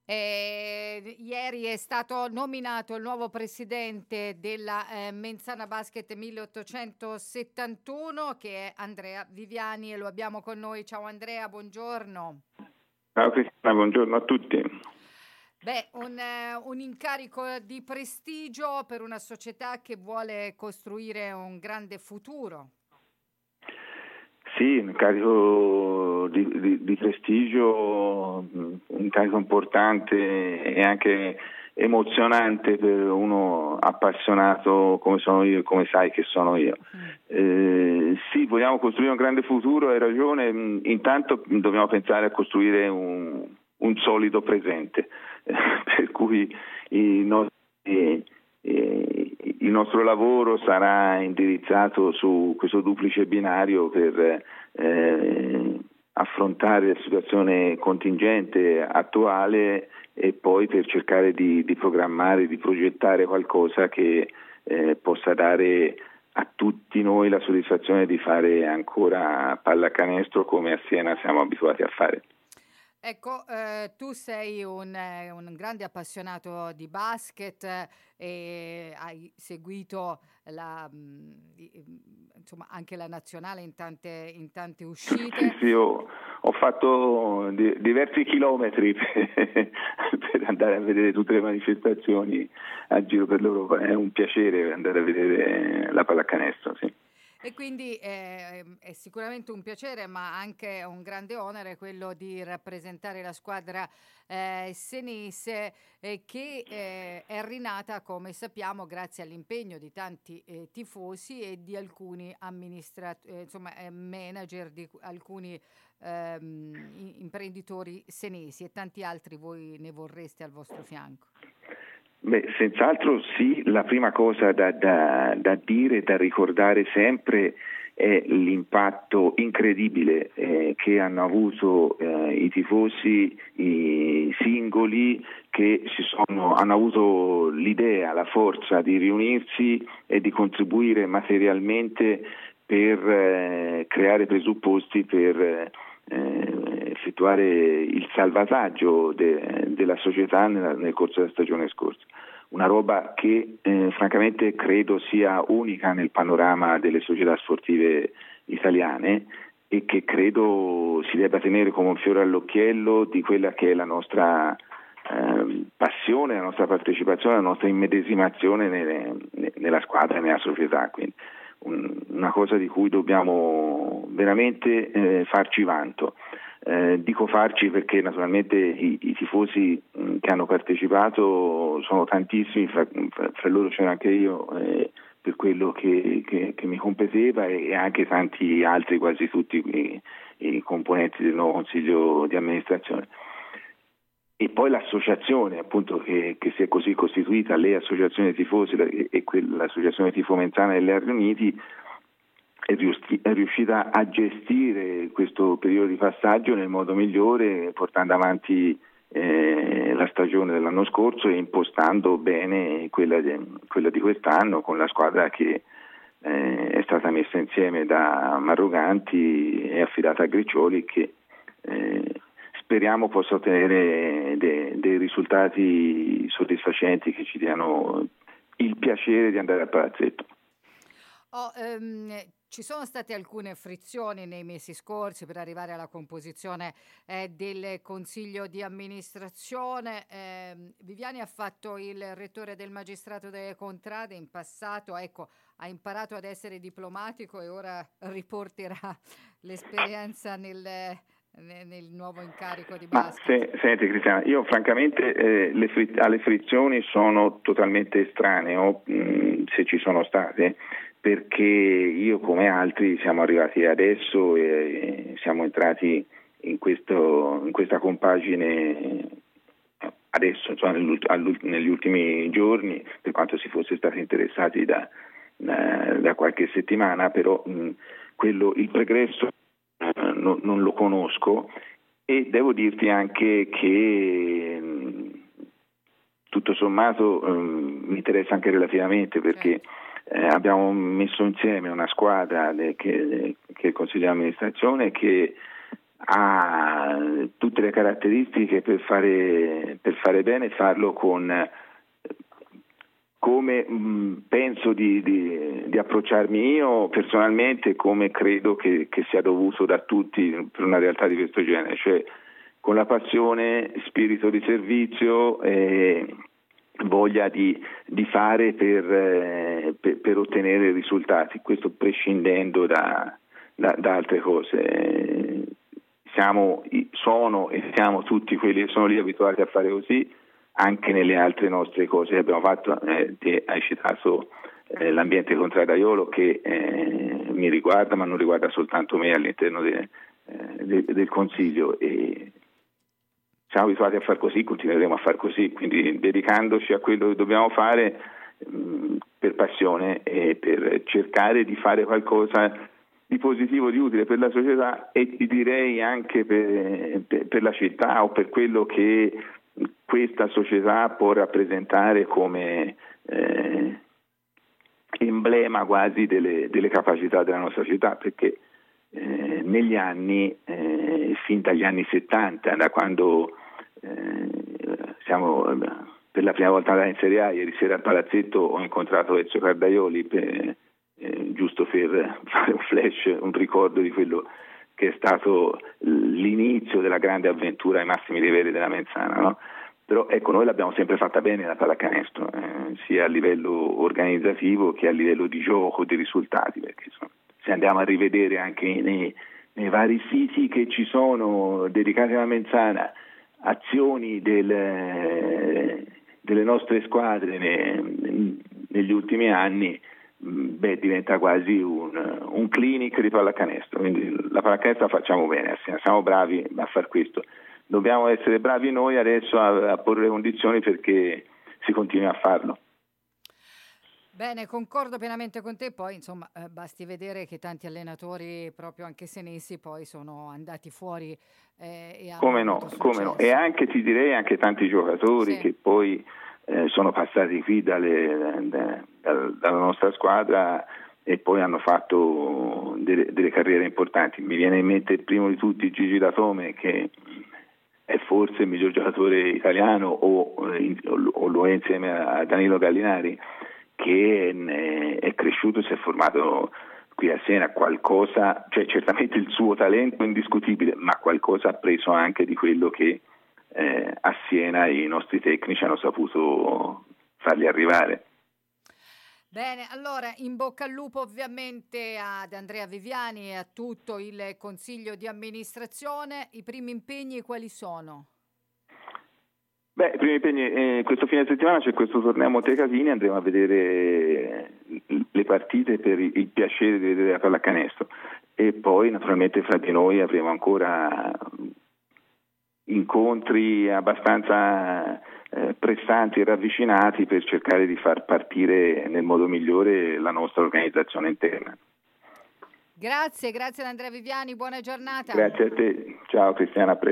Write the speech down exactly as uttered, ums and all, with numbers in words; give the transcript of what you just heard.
Eh, ieri è stato nominato il nuovo presidente della eh, Menzana Basket milleottocentosettantuno, che è Andrea Viviani, e lo abbiamo con noi. Ciao Andrea, buongiorno. Ciao Cristina, buongiorno a tutti. Beh, un, eh, un incarico di prestigio per una società che vuole costruire un grande futuro. Sì, un incarico di, di, di prestigio, un incarico importante e anche emozionante per uno appassionato come sono io, come sai che sono io. Eh, sì, vogliamo costruire un grande futuro, hai ragione, intanto dobbiamo pensare a costruire un, un solido presente, per cui i nostri... il nostro lavoro sarà indirizzato su questo duplice binario per eh, affrontare la situazione contingente attuale e poi per cercare di, di programmare, di progettare qualcosa che eh, possa dare a tutti noi la soddisfazione di fare ancora pallacanestro come a Siena siamo abituati a fare. Ecco, eh, tu sei un, eh, un grande appassionato di basket eh, e hai seguito la, mh, di- mh, insomma, anche la nazionale in tante, in tante uscite. Sì, sì, ho, ho fatto di, diversi chilometri per, per andare a vedere tutte le manifestazioni a giro per l'Europa. È un piacere andare a vedere la pallacanestro, sì. E quindi eh, è sicuramente un piacere, ma anche un grande onere quello di rappresentare la squadra eh, senese eh, che eh, è rinata, come sappiamo, grazie all'impegno di tanti eh, tifosi e di alcuni amministratori, eh, insomma, eh, manager di alcuni ehm, imprenditori senesi, e tanti altri voi ne vorreste al vostro fianco. Beh, senz'altro sì, la prima cosa da, da, da dire, da ricordare sempre è l'impatto incredibile eh, che hanno avuto eh, i tifosi, i singoli che si sono, hanno avuto l'idea, la forza di riunirsi e di contribuire materialmente per eh, creare presupposti per eh, effettuare il salvataggio de, della società nel, nel corso della stagione scorsa. Una roba che eh, francamente credo sia unica nel panorama delle società sportive italiane e che credo si debba tenere come un fiore all'occhiello di quella che è la nostra eh, passione, la nostra partecipazione, la nostra immedesimazione nelle, nella squadra e nella società. Quindi un, una cosa di cui dobbiamo veramente eh, farci vanto. Eh, dico farci perché naturalmente i, i tifosi mh, che hanno partecipato sono tantissimi, fra, fra, fra loro c'era anche io eh, per quello che, che, che mi competeva e, e anche tanti altri, quasi tutti i, i componenti del nuovo consiglio di amministrazione. E poi l'associazione appunto che, che si è così costituita, le associazioni tifosi e, e l'associazione Tifo Menzana e le Riuniti, è riuscita a gestire questo periodo di passaggio nel modo migliore, portando avanti eh, la stagione dell'anno scorso e impostando bene quella di, quella di quest'anno con la squadra che eh, è stata messa insieme da Marruganti e affidata a Griccioli, che eh, speriamo possa ottenere de, dei risultati soddisfacenti che ci diano il piacere di andare al palazzetto. Oh, ehm, ci sono state alcune frizioni nei mesi scorsi per arrivare alla composizione eh, del consiglio di amministrazione. Eh, Viviani ha fatto il rettore del magistrato delle contrade in passato, ecco, ha imparato ad essere diplomatico e ora riporterà l'esperienza nel, nel, nel nuovo incarico di basket. Ma se, senti Cristiana, io francamente eh, le fri- alle frizioni sono totalmente estraneo, mh, se ci sono state, perché io come altri siamo arrivati adesso e siamo entrati in, questo, in questa compagine adesso, insomma, negli ultimi giorni, per quanto si fosse stati interessati da, da, da qualche settimana, però mh, quello, il pregresso uh, no, non lo conosco e devo dirti anche che mh, tutto sommato mh, mi interessa anche relativamente perché Eh, abbiamo messo insieme una squadra de, che, che è il Consiglio di amministrazione che ha tutte le caratteristiche per fare, per fare bene e farlo con come mh, penso di, di, di approcciarmi io personalmente, come credo che, che sia dovuto da tutti per una realtà di questo genere, cioè con la passione, spirito di servizio e voglia di, di fare per, eh, per, per ottenere risultati, questo prescindendo da, da, da altre cose. Siamo, sono e siamo tutti quelli che sono lì abituati a fare così, anche nelle altre nostre cose che abbiamo fatto. Eh, te hai citato eh, l'ambiente contraddaiolo che eh, mi riguarda, ma non riguarda soltanto me all'interno de, eh, de, del Consiglio, e siamo abituati a far così, continueremo a far così, quindi dedicandoci a quello che dobbiamo fare mh, per passione e per cercare di fare qualcosa di positivo, di utile per la società e ti direi anche per, per, per la città o per quello che questa società può rappresentare come eh, emblema quasi delle, delle capacità della nostra città, perché eh, negli anni, eh, fin dagli anni settanta, da quando eh, siamo per la prima volta andati in Serie A, ieri sera al Palazzetto ho incontrato Ezio Cardaioli, per, eh, giusto per fare un flash, un ricordo di quello che è stato l'inizio della grande avventura ai massimi livelli della Menzana, no? Però ecco, noi l'abbiamo sempre fatta bene la pallacanestro, eh, sia a livello organizzativo che a livello di gioco, di risultati, perché insomma, se andiamo a rivedere anche nei, nei vari siti che ci sono dedicati alla Menzana, azioni del, delle nostre squadre ne, negli ultimi anni, beh, diventa quasi un, un clinic di pallacanestro, quindi la pallacanestro la facciamo bene, siamo bravi a far questo. Dobbiamo essere bravi noi adesso a, a porre le condizioni perché si continui a farlo. Bene, concordo pienamente con te, poi insomma eh, basti vedere che tanti allenatori, proprio anche senesi, poi sono andati fuori eh, e hanno come no, avuto come no, successo. e anche ti direi anche tanti giocatori Sì. che poi eh, sono passati qui dalle, da, da, dalla nostra squadra e poi hanno fatto delle, delle carriere importanti. Mi viene in mente il primo di tutti Gigi Datome, che è forse il miglior giocatore italiano o, o lo è insieme a Danilo Gallinari, che è, è cresciuto, si è formato qui a Siena, qualcosa, cioè certamente il suo talento è indiscutibile, ma qualcosa ha preso anche di quello che eh, a Siena i nostri tecnici hanno saputo fargli arrivare. Bene, allora in bocca al lupo ovviamente ad Andrea Viviani e a tutto il consiglio di amministrazione. I primi impegni quali sono? Beh, i primi impegni, eh, questo fine settimana c'è questo torneo a Montecasini, andremo a vedere le partite per il piacere di vedere la pallacanestro e poi naturalmente fra di noi avremo ancora incontri abbastanza eh, pressanti e ravvicinati per cercare di far partire nel modo migliore la nostra organizzazione interna. Grazie, grazie ad Andrea Viviani, buona giornata. Grazie a te, ciao Cristiana.